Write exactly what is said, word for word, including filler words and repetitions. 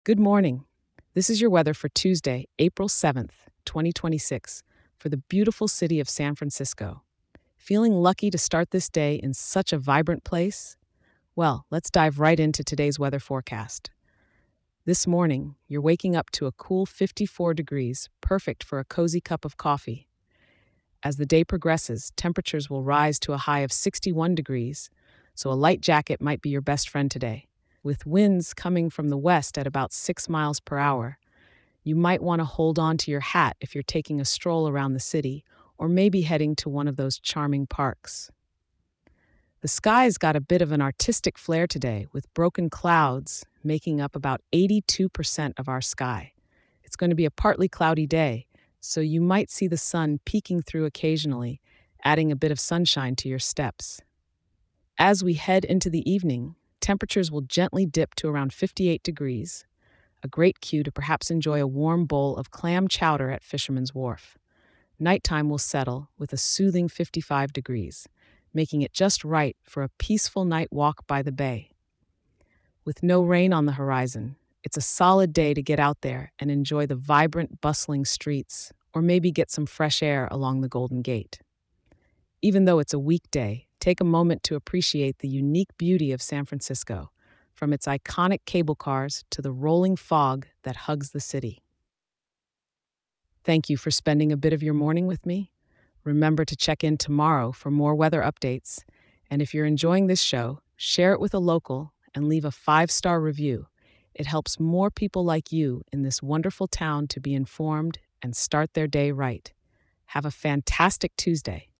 Good morning. This is your weather for Tuesday, April seventh, twenty twenty-six, for the beautiful city of San Francisco. Feeling lucky to start this day in such a vibrant place? Well, let's dive right into today's weather forecast. This morning, you're waking up to a cool fifty-four degrees, perfect for a cozy cup of coffee. As the day progresses, temperatures will rise to a high of sixty-one degrees, so a light jacket might be your best friend today. With winds coming from the west at about six miles per hour, you might want to hold on to your hat if you're taking a stroll around the city or maybe heading to one of those charming parks. The sky's got a bit of an artistic flair today, with broken clouds making up about eighty-two percent of our sky. It's going to be a partly cloudy day, so you might see the sun peeking through occasionally, adding a bit of sunshine to your steps. As we head into the evening, temperatures will gently dip to around fifty-eight degrees, a great cue to perhaps enjoy a warm bowl of clam chowder at Fisherman's Wharf. Nighttime will settle with a soothing fifty-five degrees, making it just right for a peaceful night walk by the bay. With no rain on the horizon, it's a solid day to get out there and enjoy the vibrant, bustling streets, or maybe get some fresh air along the Golden Gate. Even though it's a weekday, take a moment to appreciate the unique beauty of San Francisco, from its iconic cable cars to the rolling fog that hugs the city. Thank you for spending a bit of your morning with me. Remember to check in tomorrow for more weather updates. And if you're enjoying this show, share it with a local and leave a five-star review. It helps more people like you in this wonderful town to be informed and start their day right. Have a fantastic Tuesday.